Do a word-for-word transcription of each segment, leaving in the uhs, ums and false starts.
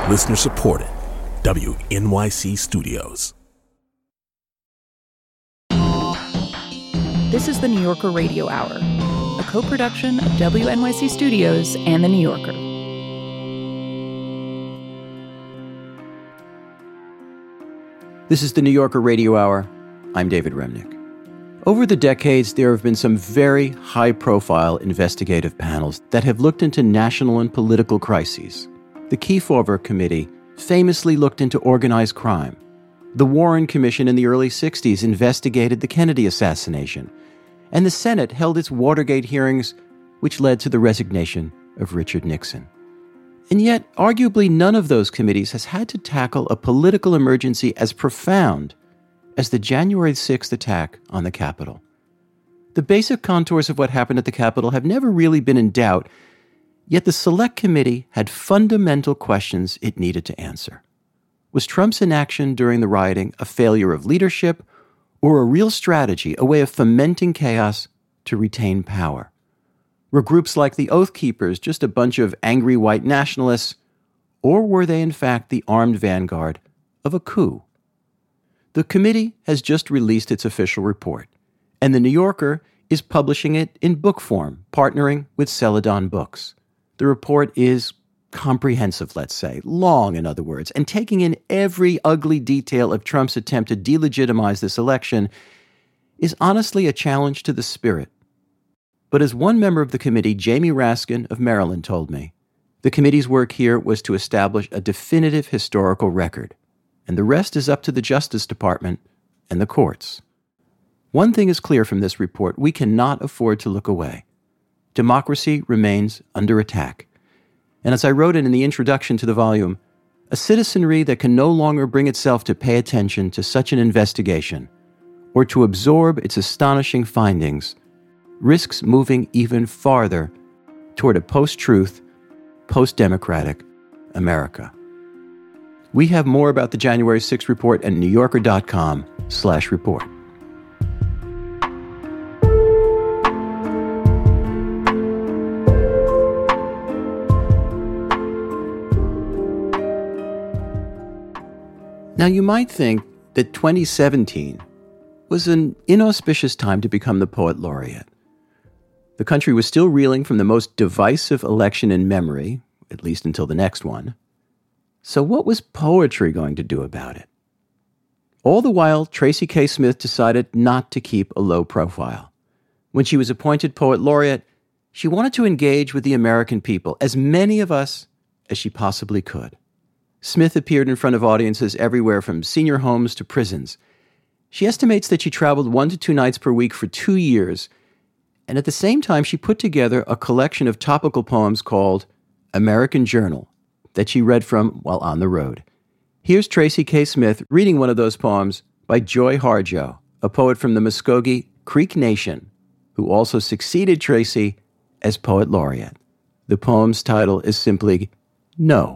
Listener supported. W N Y C Studios. This is the New Yorker Radio Hour, a co-production of W N Y C Studios and The New Yorker. This is the New Yorker Radio Hour. I'm David Remnick. Over the decades, there have been some very high-profile investigative panels that have looked into national and political crises. The Kefauver Committee famously looked into organized crime. The Warren Commission in the early sixties investigated the Kennedy assassination. And the Senate held its Watergate hearings, which led to the resignation of Richard Nixon. And yet, arguably, none of those committees has had to tackle a political emergency as profound as the January sixth attack on the Capitol. The basic contours of what happened at the Capitol have never really been in doubt, yet the Select Committee had fundamental questions it needed to answer. Was Trump's inaction during the rioting a failure of leadership or a real strategy, a way of fomenting chaos to retain power? Were groups like the Oath Keepers just a bunch of angry white nationalists, or were they in fact the armed vanguard of a coup? The committee has just released its official report, and The New Yorker is publishing it in book form, partnering with Celadon Books. The report is comprehensive, let's say, long, in other words, and taking in every ugly detail of Trump's attempt to delegitimize this election is honestly a challenge to the spirit. But as one member of the committee, Jamie Raskin of Maryland, told me, the committee's work here was to establish a definitive historical record, and the rest is up to the Justice Department and the courts. One thing is clear from this report: we cannot afford to look away. Democracy remains under attack. And as I wrote it in the introduction to the volume, a citizenry that can no longer bring itself to pay attention to such an investigation or to absorb its astonishing findings risks moving even farther toward a post-truth, post-democratic America. We have more about the January sixth report at newyorker.com slash report. Now, you might think that twenty seventeen was an inauspicious time to become the poet laureate. The country was still reeling from the most divisive election in memory, at least until the next one. So what was poetry going to do about it? All the while, Tracy K. Smith decided not to keep a low profile. When she was appointed poet laureate, she wanted to engage with the American people, as many of us as she possibly could. Smith appeared in front of audiences everywhere from senior homes to prisons. She estimates that she traveled one to two nights per week for two years, and at the same time she put together a collection of topical poems called American Journal that she read from while on the road. Here's Tracy K. Smith reading one of those poems by Joy Harjo, a poet from the Muskogee Creek Nation, who also succeeded Tracy as poet laureate. The poem's title is simply No.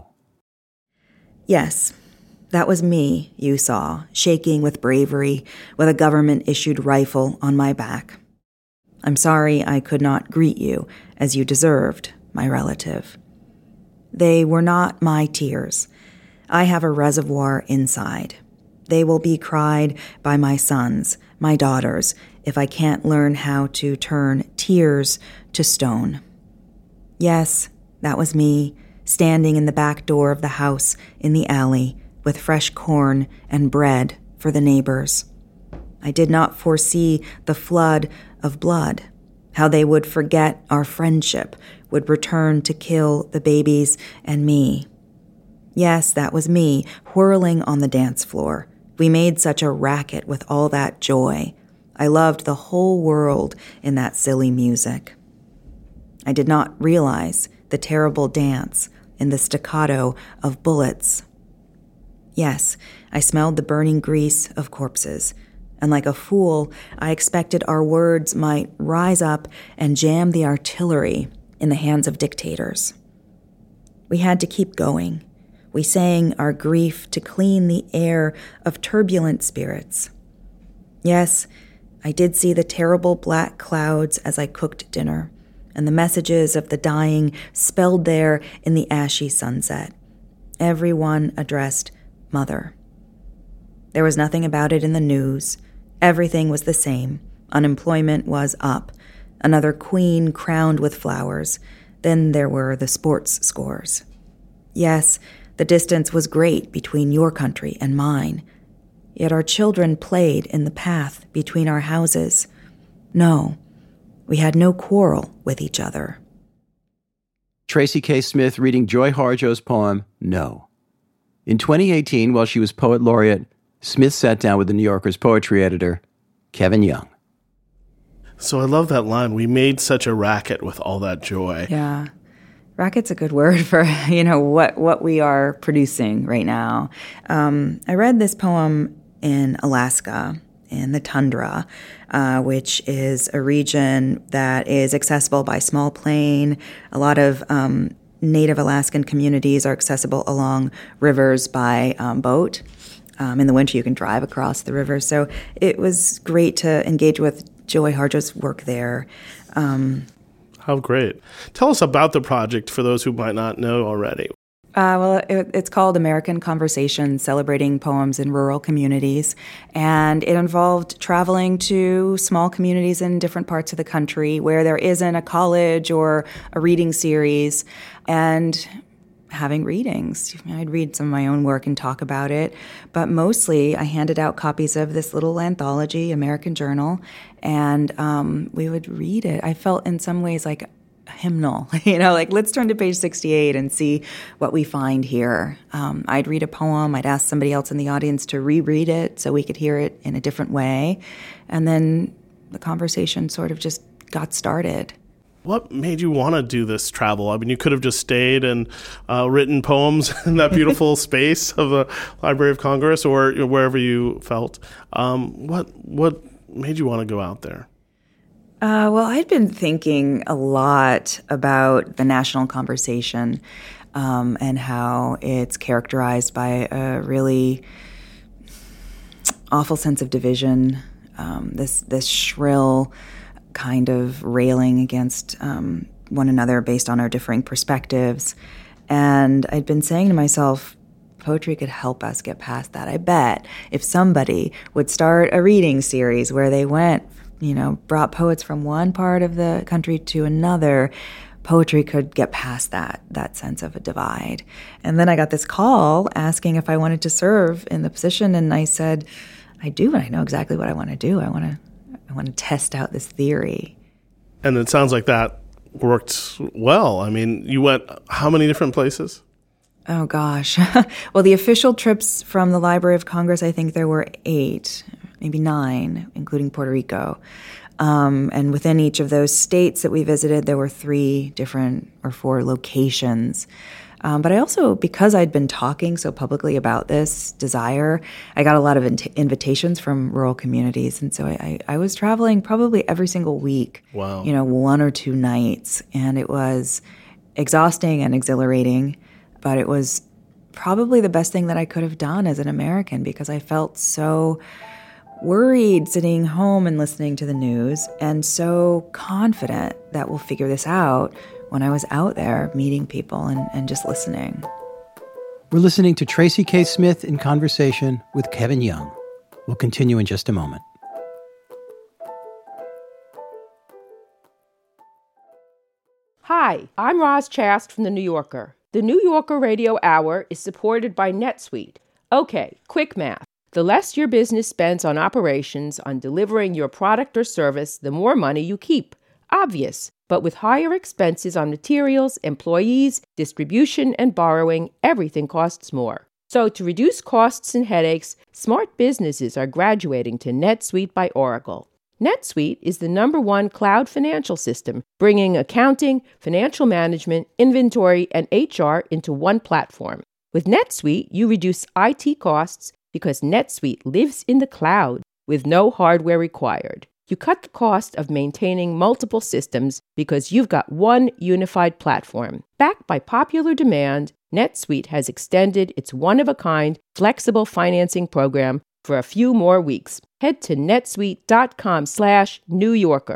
Yes, that was me you saw, shaking with bravery, with a government-issued rifle on my back. I'm sorry I could not greet you as you deserved, my relative. They were not my tears. I have a reservoir inside. They will be cried by my sons, my daughters, if I can't learn how to turn tears to stone. Yes, that was me, standing in the back door of the house in the alley with fresh corn and bread for the neighbors. I did not foresee the flood of blood, how they would forget our friendship, would return to kill the babies and me. Yes, that was me, whirling on the dance floor. We made such a racket with all that joy. I loved the whole world in that silly music. I did not realize the terrible dance in the staccato of bullets. Yes, I smelled the burning grease of corpses, and like a fool, I expected our words might rise up and jam the artillery in the hands of dictators. We had to keep going. We sang our grief to clean the air of turbulent spirits. Yes, I did see the terrible black clouds as I cooked dinner, and the messages of the dying spelled there in the ashy sunset. everyone addressed Mother. There was nothing about it in the news. Everything was the same. Unemployment was up. Another queen crowned with flowers. Then there were the sports scores. Yes, the distance was great between your country and mine. Yet our children played in the path between our houses. No, we had no quarrel with each other. Tracy K. Smith reading Joy Harjo's poem, No. In twenty eighteen, while she was poet laureate, Smith sat down with the New Yorker's poetry editor, Kevin Young. So I love that line. We made such a racket with all that joy. Yeah. Racket's a good word for, you know, what, what we are producing right now. Um, I read this poem in Alaska, in the tundra, uh, which is a region that is accessible by small plane. A lot of um, Native Alaskan communities are accessible along rivers by um, boat. Um, in the winter, you can drive across the river. So it was great to engage with Joy Harjo's work there. Um, How great. Tell us about the project for those who might not know already. Uh, well, it, it's called American Conversations, Celebrating Poems in Rural Communities. And it involved traveling to small communities in different parts of the country where there isn't a college or a reading series, and having readings. I'd read some of my own work and talk about it, but mostly I handed out copies of this little anthology, American Journal, and um, we would read it. I felt in some ways like a hymnal, you know, like let's turn to page sixty-eight and see what we find here. Um, I'd read a poem, I'd ask somebody else in the audience to reread it so we could hear it in a different way, and then the conversation sort of just got started. What made you want to do this travel? I mean, you could have just stayed and uh, written poems in that beautiful space of the Library of Congress or you know, wherever you felt. Um, what what made you want to go out there? Uh, well, I'd been thinking a lot about the national conversation um, and how it's characterized by a really awful sense of division, um, this this shrill kind of railing against um, one another based on our differing perspectives. And I'd been saying to myself, poetry could help us get past that. I bet if somebody would start a reading series where they went, you know, brought poets from one part of the country to another, poetry could get past that, that sense of a divide. And then I got this call asking if I wanted to serve in the position, and I said, I do, and I know exactly what I want to do. I want to I want to test out this theory. And it sounds like that worked well. I mean, you went how many different places? Oh, gosh. Well, the official trips from the Library of Congress, I think there were eight, maybe nine, including Puerto Rico. Um, and within each of those states that we visited, there were three different or four locations. Um, but I also, because I'd been talking so publicly about this desire, I got a lot of in- invitations from rural communities. And so I, I, I was traveling probably every single week, wow. you know, one or two nights. And it was exhausting and exhilarating, but it was probably the best thing that I could have done as an American because I felt so worried sitting home and listening to the news and so confident that we'll figure this out when I was out there meeting people and, and just listening. We're listening to Tracy K. Smith in conversation with Kevin Young. We'll continue in just a moment. Hi, I'm Roz Chast from The New Yorker. The New Yorker Radio Hour is supported by NetSuite. Okay, quick math. The less your business spends on operations, on delivering your product or service, the more money you keep. Obvious. But with higher expenses on materials, employees, distribution, and borrowing, everything costs more. So to reduce costs and headaches, smart businesses are graduating to NetSuite by Oracle. NetSuite is the number one cloud financial system, bringing accounting, financial management, inventory, and H R into one platform. With NetSuite, you reduce I T costs because NetSuite lives in the cloud with no hardware required. You cut the cost of maintaining multiple systems because you've got one unified platform. Backed by popular demand, NetSuite has extended its one-of-a-kind flexible financing program for a few more weeks. Head to netsuite.com slash New Yorker.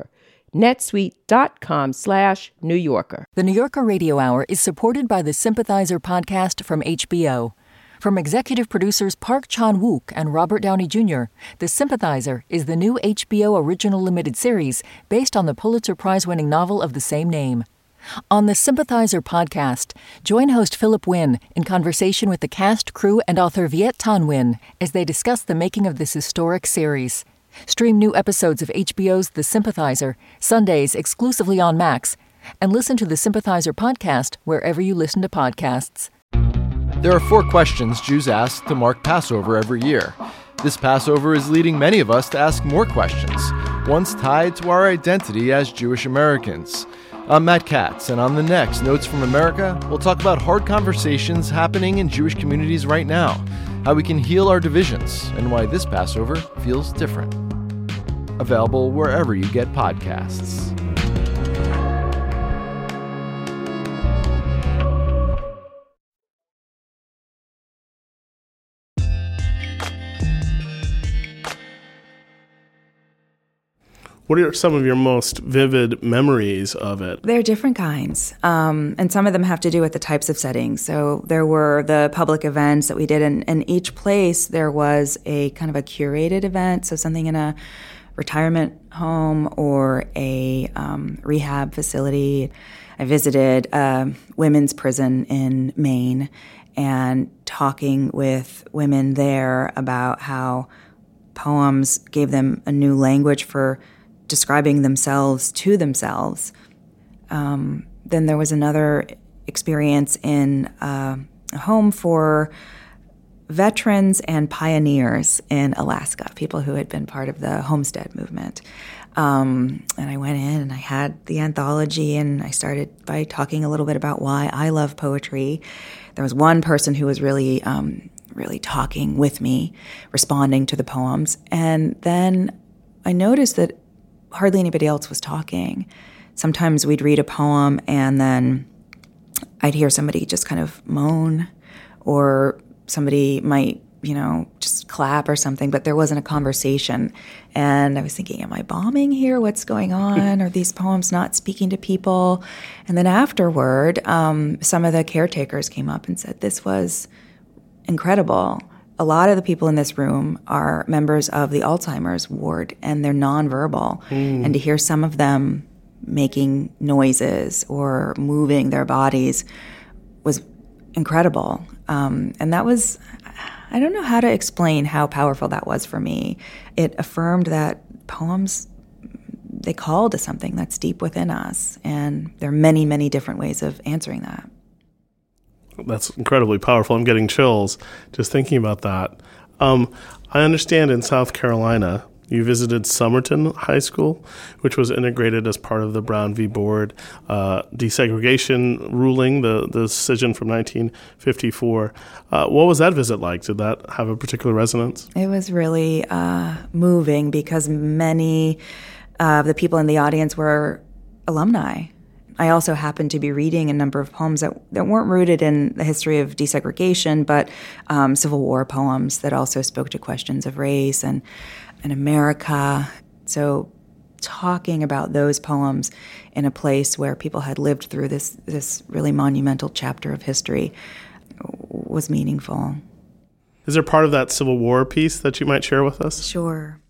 netsuite.com slash New Yorker. The New Yorker Radio Hour is supported by the Sympathizer podcast from H B O. From executive producers Park Chan-wook and Robert Downey Junior, The Sympathizer is the new H B O original limited series based on the Pulitzer Prize-winning novel of the same name. On the Sympathizer podcast, join host Philip Wynn in conversation with the cast, crew, and author Viet Thanh Nguyen as they discuss the making of this historic series. Stream new episodes of H B O's The Sympathizer, Sundays exclusively on Max, and listen to the Sympathizer podcast wherever you listen to podcasts. There are four questions Jews ask to mark Passover every year. This Passover is leading many of us to ask more questions, ones tied to our identity as Jewish Americans. I'm Matt Katz, and on the next Notes from America, we'll talk about hard conversations happening in Jewish communities right now, how we can heal our divisions, and why this Passover feels different. Available wherever you get podcasts. What are some of your most vivid memories of it? There are different kinds, um, and some of them have to do with the types of settings. So there were the public events that we did, and in each place there was a kind of a curated event, so something in a retirement home or a um, rehab facility. I visited a women's prison in Maine and talking with women there about how poems gave them a new language for describing themselves to themselves. Um, then there was another experience in uh, a home for veterans and pioneers in Alaska, people who had been part of the homestead movement. Um, and I went in and I had the anthology, and I started by talking a little bit about why I love poetry. There was one person who was really, um, really talking with me, responding to the poems. And then I noticed that hardly anybody else was talking. Sometimes we'd read a poem and then I'd hear somebody just kind of moan, or somebody might, you know, just clap or something, but there wasn't a conversation. And I was thinking, am I bombing here? What's going on? Are these poems not speaking to people? And then afterward, um, some of the caretakers came up and said, this was incredible. A lot of the people in this room are members of the Alzheimer's ward, and they're nonverbal. Mm. And to hear some of them making noises or moving their bodies was incredible. Um, and that was, I don't know how to explain how powerful that was for me. It affirmed that poems, they call to something that's deep within us. And there are many, many different ways of answering that. That's incredibly powerful. I'm getting chills just thinking about that. Um, I understand in South Carolina, you visited Somerton High School, which was integrated as part of the Brown v. Board uh, desegregation ruling, the, the decision from nineteen fifty-four. Uh, what was that visit like? Did that have a particular resonance? It was really uh, moving because many of the people in the audience were alumni. I also happened to be reading a number of poems that, that weren't rooted in the history of desegregation, but um, Civil War poems that also spoke to questions of race and, and America. So talking about those poems in a place where people had lived through this, this really monumental chapter of history was meaningful. Is there part of that Civil War piece that you might share with us? Sure.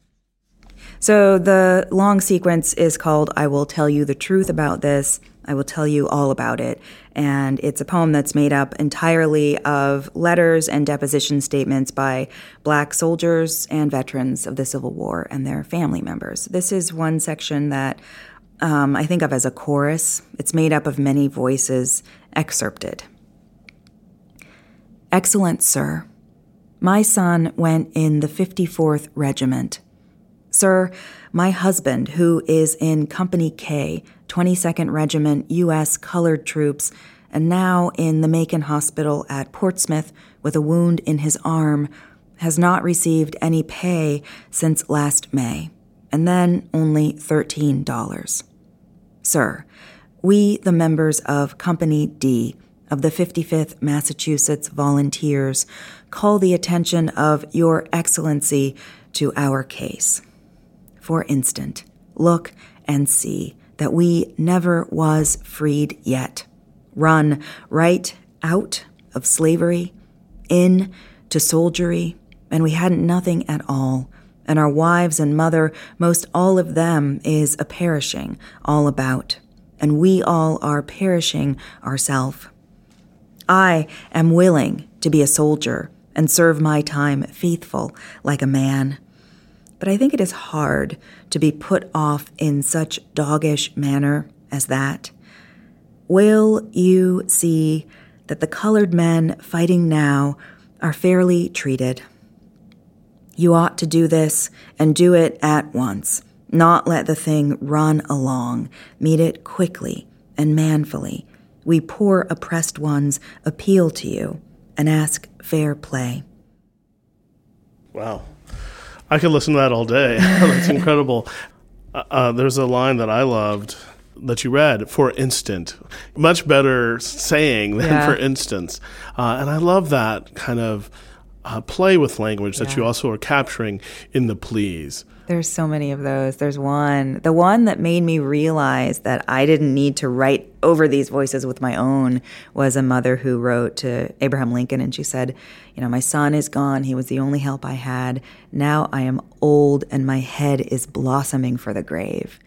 So the long sequence is called I Will Tell You the Truth About This. I will tell you all about it. And it's a poem that's made up entirely of letters and deposition statements by Black soldiers and veterans of the Civil War and their family members. This is one section that um, I think of as a chorus. It's made up of many voices excerpted. Excellent Sir, my son went in the fifty-fourth Regiment. Sir, my husband, who is in Company K, twenty-second Regiment, U S Colored Troops, and now in the Macon Hospital at Portsmouth with a wound in his arm, has not received any pay since last May, and then only thirteen dollars. Sir, we, the members of Company D of the fifty-fifth Massachusetts Volunteers, call the attention of Your Excellency to our case. For instant, look and see that we never was freed yet. Run right out of slavery, in to soldiery, and we hadn't nothing at all. And our wives and mother, most all of them is a perishing all about. And we all are perishing ourself. I am willing to be a soldier and serve my time faithful like a man. But I think it is hard to be put off in such doggish manner as that. Will you see that the colored men fighting now are fairly treated? You ought to do this and do it at once, not let the thing run along. Meet it quickly and manfully. We poor oppressed ones appeal to you and ask fair play. Wow. I could listen to that all day. That's incredible. Uh, there's a line that I loved that you read, for instant. Much better saying than Yeah. for instance. Uh, and I love that kind of uh, play with language that Yeah. you also are capturing in the please. There's so many of those. There's one, the one that made me realize that I didn't need to write over these voices with my own was a mother who wrote to Abraham Lincoln, and she said, you know, my son is gone. He was the only help I had. Now I am old and my head is blossoming for the grave.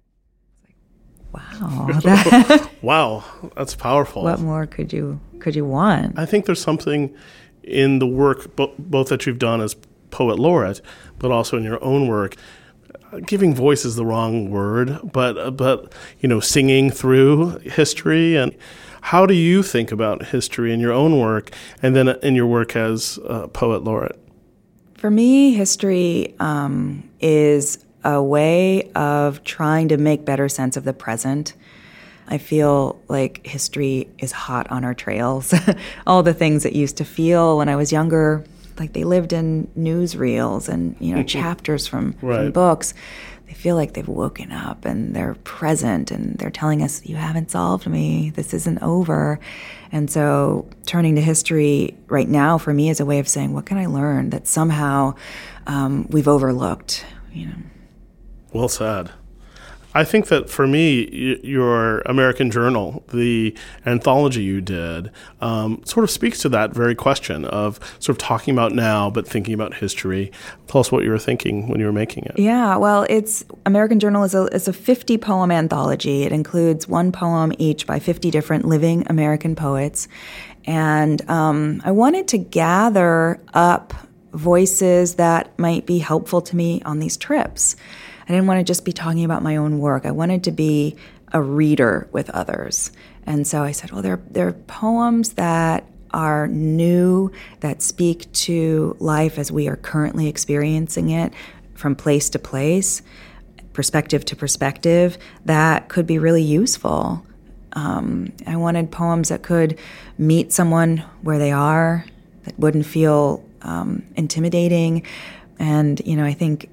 Wow. That, Wow, that's powerful. what more could you could you want? I think there's something in the work, bo- both that you've done as poet laureate, but also in your own work. Uh, Giving voice is the wrong word, but uh, but you know, singing through history. And how do you think about history in your own work, and then in your work as uh, poet laureate? For me, history um, is a way of trying to make better sense of the present. I feel like history is hot on our trails. All the things that used to feel when I was younger, like they lived in newsreels and, you know, chapters from, Right. from books. They feel like they've woken up and they're present and they're telling us, you haven't solved me, this isn't over. And so turning to history right now for me is a way of saying, what can I learn that somehow um, we've overlooked, you know? Well said. I think that for me, y- your American Journal, the anthology you did, um, sort of speaks to that very question of sort of talking about now, but thinking about history. Tell us what you were thinking when you were making it. Yeah, well, it's American Journal is a is a fifty poem anthology. It includes one poem each by fifty different living American poets, and um, I wanted to gather up voices that might be helpful to me on these trips. I didn't want to just be talking about my own work. I wanted to be a reader with others. And so I said, well, there, there are poems that are new, that speak to life as we are currently experiencing it, from place to place, perspective to perspective, that could be really useful. Um, I wanted poems that could meet someone where they are, that wouldn't feel um, intimidating. And, you know, I think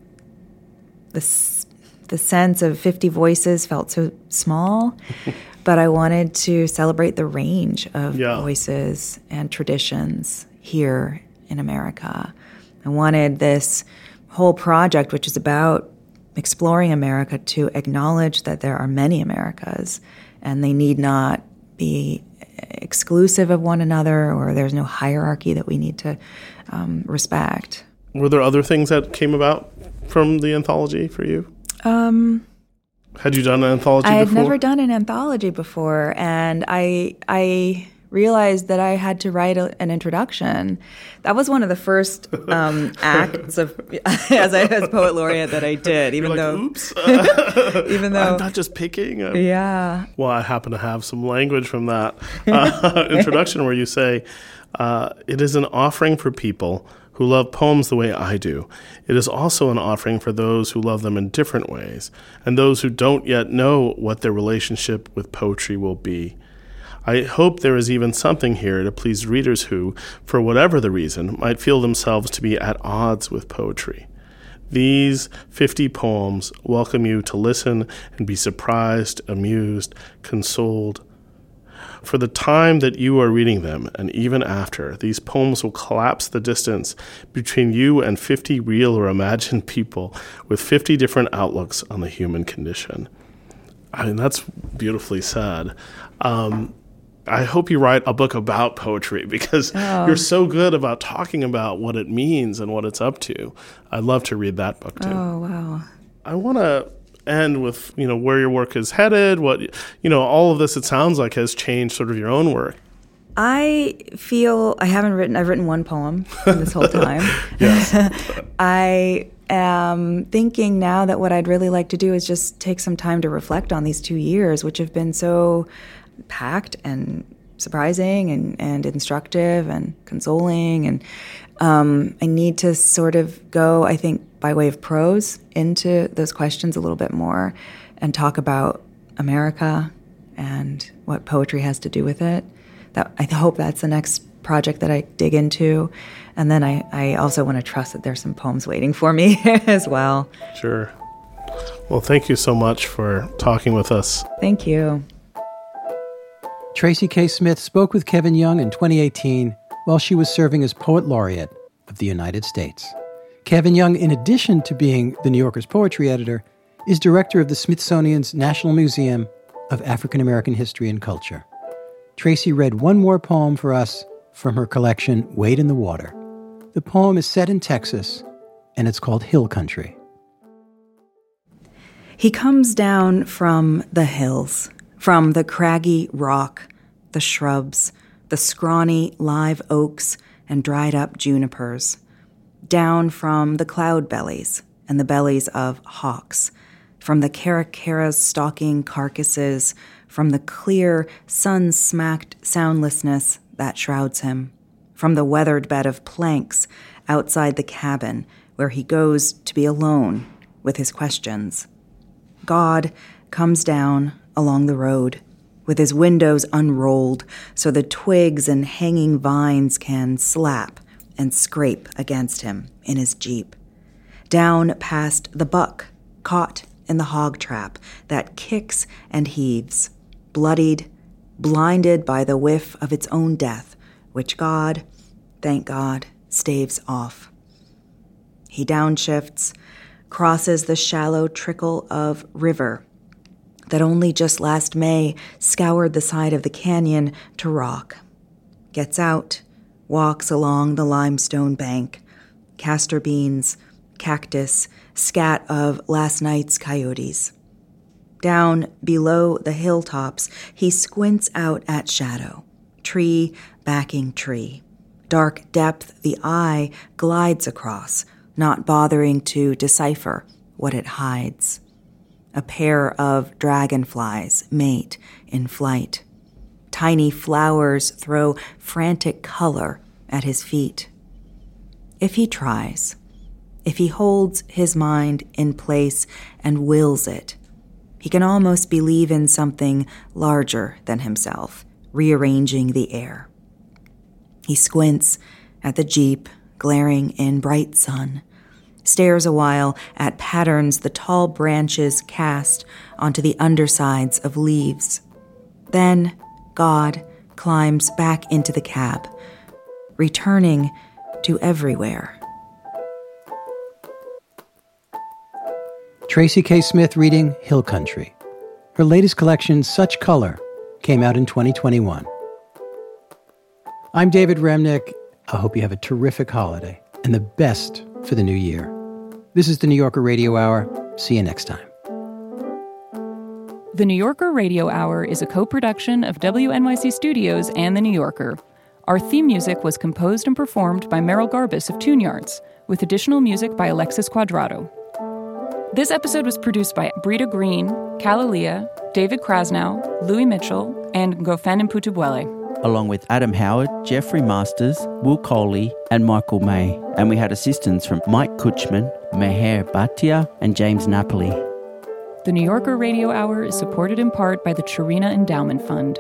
the the sense of fifty voices felt so small, but I wanted to celebrate the range of Yeah. voices and traditions here in America. I wanted this whole project, which is about exploring America, to acknowledge that there are many Americas, and they need not be exclusive of one another, or there's no hierarchy that we need to um, respect. Were there other things that came about from the anthology for you? Um, Had you done an anthology I had before? never done an anthology before, and I I realized that I had to write a, an introduction. That was one of the first um, acts of as I as poet laureate that I did, even You're like, though oops, uh, even though I'm not just picking. Uh, yeah. Well, I happen to have some language from that uh, introduction where you say, uh, it is an offering for people who love poems the way I do. It is also an offering for those who love them in different ways, and those who don't yet know what their relationship with poetry will be. I hope there is even something here to please readers who, for whatever the reason, might feel themselves to be at odds with poetry. These fifty poems welcome you to listen and be surprised, amused, consoled. For the time that you are reading them, and even after, these poems will collapse the distance between you and fifty real or imagined people with fifty different outlooks on the human condition. I mean, that's beautifully said. Um, I hope you write a book about poetry because oh. you're so good about talking about what it means and what it's up to. I'd love to read that book too. Oh, wow. I want to end with, you know, where your work is headed, what, you know, all of this, it sounds like, has changed sort of your own work. I feel I haven't written, I've written one poem this whole time. I am thinking now that what I'd really like to do is just take some time to reflect on these two years, which have been so packed and surprising and, and instructive and consoling. And um, I need to sort of go, I think, by way of prose into those questions a little bit more and talk about America and what poetry has to do with it. That I hope that's the next project that I dig into. And then I, I also want to trust that there's some poems waiting for me as well. Sure. Well, thank you so much for talking with us. Thank you. Tracy K. Smith spoke with Kevin Young in twenty eighteen while she was serving as Poet Laureate of the United States. Kevin Young, in addition to being the New Yorker's poetry editor, is director of the Smithsonian's National Museum of African American History and Culture. Tracy read one more poem for us from her collection, Wade in the Water. The poem is set in Texas, and it's called Hill Country. He comes down from the hills, from the craggy rock, the shrubs, the scrawny live oaks and dried up junipers, down from the cloud bellies and the bellies of hawks, from the caracaras stalking carcasses, from the clear, sun-smacked soundlessness that shrouds him, from the weathered bed of planks outside the cabin where he goes to be alone with his questions. God comes down along the road with his windows unrolled so the twigs and hanging vines can slap and scrape against him in his Jeep. Down past the buck, caught in the hog trap that kicks and heaves, bloodied, blinded by the whiff of its own death, which God, thank God, staves off. He downshifts, crosses the shallow trickle of river that only just last May scoured the side of the canyon to rock, gets out, walks along the limestone bank, castor beans, cactus, scat of last night's coyotes. Down below the hilltops, he squints out at shadow, tree backing tree. Dark depth the eye glides across, not bothering to decipher what it hides. A pair of dragonflies mate in flight. Tiny flowers throw frantic color at his feet. If he tries, if he holds his mind in place and wills it, he can almost believe in something larger than himself, rearranging the air. He squints at the Jeep glaring in bright sun, stares a while at patterns the tall branches cast onto the undersides of leaves. Then God climbs back into the cab, returning to everywhere. Tracy K. Smith reading Hill Country. Her latest collection, Such Color, came out in twenty twenty-one. I'm David Remnick. I hope you have a terrific holiday and the best for the new year. This is the New Yorker Radio Hour. See you next time. The New Yorker Radio Hour is a co-production of W N Y C Studios and The New Yorker. Our theme music was composed and performed by Merrill Garbus of Tune Yards, with additional music by Alexis Quadrado. This episode was produced by Brita Green, Kalalia, David Krasnow, Louis Mitchell, and Ngofen Mputubwele. Along with Adam Howard, Jeffrey Masters, Will Coley, and Michael May. And we had assistance from Mike Kutchman, Meher Bhatia, and James Napoli. The New Yorker Radio Hour is supported in part by the Chirina Endowment Fund.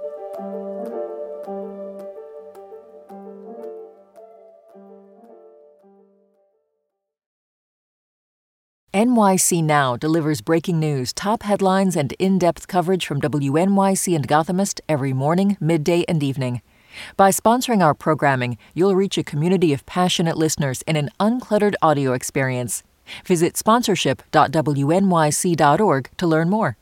N Y C Now delivers breaking news, top headlines, and in-depth coverage from W N Y C and Gothamist every morning, midday, and evening. By sponsoring our programming, you'll reach a community of passionate listeners in an uncluttered audio experience. Visit sponsorship dot W N Y C dot org to learn more.